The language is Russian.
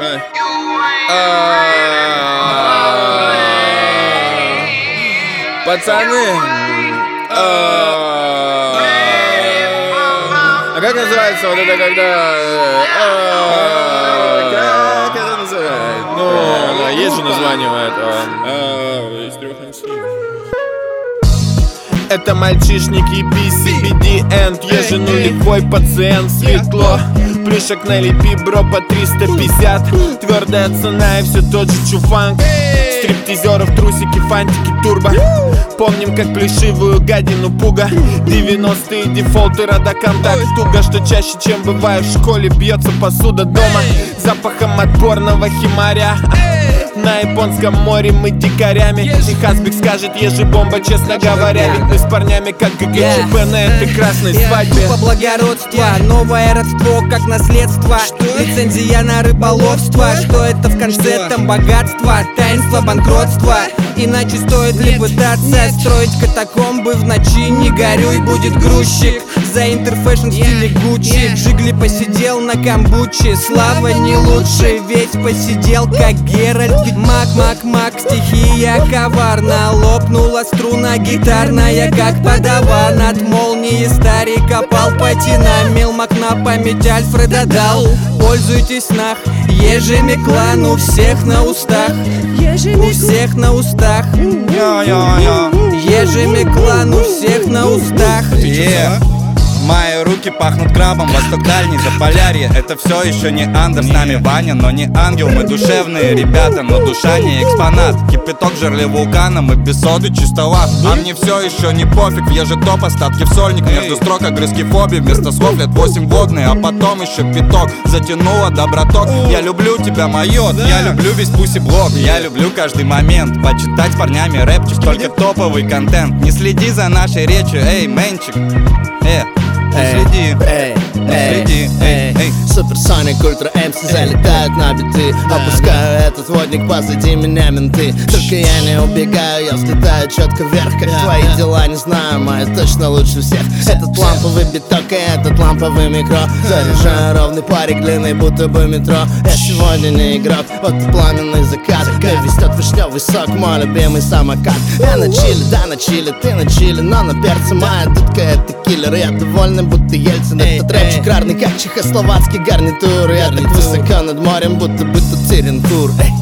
Пацаны, а как называется вот это, когда... Как это называется? Ну, есть же название у этого. Из 3 MC. Это мальчишник EBCBD-энд, еже нулевой пациент, светло. Плюшек налепи, бро, по 350. Твердая цена и все тот же чуфанк. Стриптизеров, трусики, фантики, турбо. Помним, как плешивую гадину пуга. 90-е дефолты, родоконтакт. Туго, что чаще, чем бывает в школе, бьется посуда дома запахом отборного химаря. На японском море мы дикарями. И Хасбик скажет, еже бомба, честно говоря. Ведь мы с парнями как ГГЧП на этой красной свадьбе. По благородству, новое родство как наследство. Лицензия на рыболовство. Что это в конце, там богатство, таинство, банкротство. Иначе стоит ли пытаться строить катакомбы в ночи? Не горюй, будет грузчик за интерфэшн в стиле Гуччи. Джигли посидел на камбуче, слава не лучше, ведь посидел как Геральт. Мак, стихия коварна. Лопнула струна гитарная, как подаван. От молнии старик опал, потинамил. Мак на память Альфреда дал. Пользуйтесь нах, ежеми клан у всех на устах. У всех на устах. Ежеми клан у всех на устах. Мои руки пахнут крабом, восток дальний, Заполярье. Это все еще не Андер, с нами Ваня, но не ангел. Мы душевные ребята, но душа не экспонат. Кипяток в жерле вулкана, мы без соды чистоват. А мне все еще не пофиг, в еже топ, остатки в сольник. Между строк огрызки фобии, вместо слов лет 8 водные. А потом еще пяток, затянула доброток. Я люблю тебя, майот, я люблю весь пуси-блог. Я люблю каждый момент, почитать с парнями рэпчик. Только топовый контент, не следи за нашей речью, эй, мэнчик. Следи, Суперсоник, ультра МС залетают на биты. Опускаю этот водник, позади меня менты. Только я не убегаю, я взлетаю четко вверх. Как твои дела, не знаю, мои точно лучше всех. Этот ламповый биток и этот ламповый микро. Заряжаю ровный парик, длинный, будто бы метро. Я сегодня не игрок, вот и пламенный закат. Мне везет вишневый сок, мой любимый самокат. Я на чиле, да на чиле, ты на чиле, но на перце. Моя дудка это киллер, я довольный, будто Ельцин. Этот рэпчик рарный, как чехословацкий гарнитур. Я так высоко над морем, будто бы тут Терентур.